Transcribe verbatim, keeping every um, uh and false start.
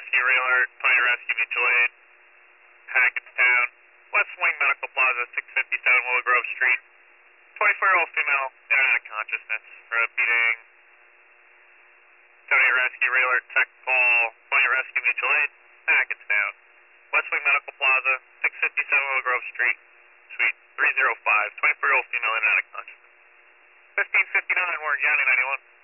Rescue Real Alert, Pioneer Rescue Mutual Aid, Hackettstown, West Wing Medical Plaza, six fifty-seven Willow Grove Street. twenty-four-year-old female in and out of consciousness. Repeating. Pioneer Rescue Real Alert, tech call, Pioneer Rescue Mutual Aid, Hackettstown, West Wing Medical Plaza, six fifty-seven Willow Grove Street, Suite three oh five. twenty-four-year-old female in and out of consciousness. fifteen fifty-nine, Warren County, ninety-one.